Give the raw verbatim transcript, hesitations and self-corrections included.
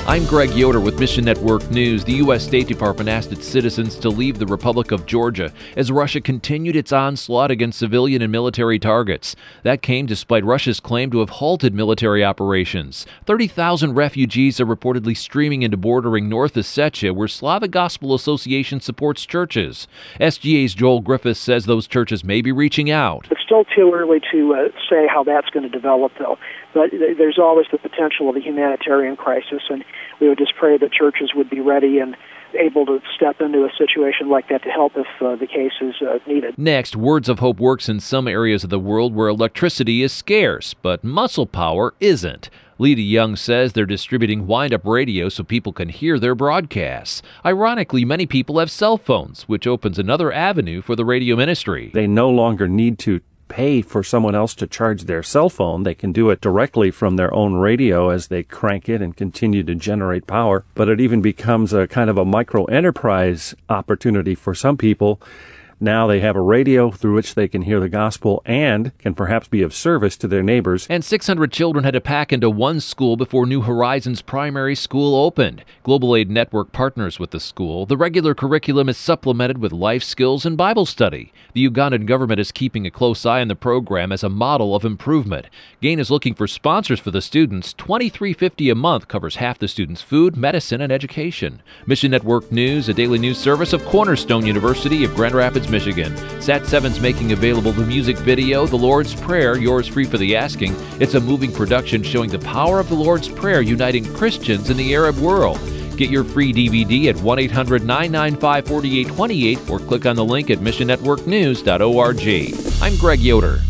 I'm Greg Yoder with Mission Network News. The U S State Department asked its citizens to leave the Republic of Georgia as Russia continued its onslaught against civilian and military targets. That came despite Russia's claim to have halted military operations. thirty thousand refugees are reportedly streaming into bordering North Ossetia, where Slavic Gospel Association supports churches. S G A's Joel Griffiths says those churches may be reaching out. It's still too early to uh, say how that's going to develop, though. But th- there's always the potential of a humanitarian crisis, and we would just pray that churches would be ready and able to step into a situation like that to help if uh, the case is uh, needed. Next, Words of Hope works in some areas of the world where electricity is scarce, but muscle power isn't. Lita Young says they're distributing wind-up radio so people can hear their broadcasts. Ironically, many people have cell phones, which opens another avenue for the radio ministry. They no longer need to pay for someone else to charge their cell phone. They can do it directly from their own radio as they crank it and continue to generate power. But it even becomes a kind of a micro-enterprise opportunity for some people. Now they have a radio through which they can hear the gospel and can perhaps be of service to their neighbors. And six hundred children had to pack into one school before New Horizons Primary School opened. Global Aid Network partners with the school. The regular curriculum is supplemented with life skills and Bible study. The Ugandan government is keeping a close eye on the program as a model of improvement. GAIN is looking for sponsors for the students. twenty-three dollars and fifty cents a month covers half the students' food, medicine, and education. Mission Network News, a daily news service of Cornerstone University of Grand Rapids, Michigan. Sat seven's making available the music video, The Lord's Prayer, Yours Free for the Asking. It's a moving production showing the power of the Lord's Prayer uniting Christians in the Arab world. Get your free D V D at one eight hundred nine nine five four eight two eight or click on the link at mission network news dot org. I'm Greg Yoder.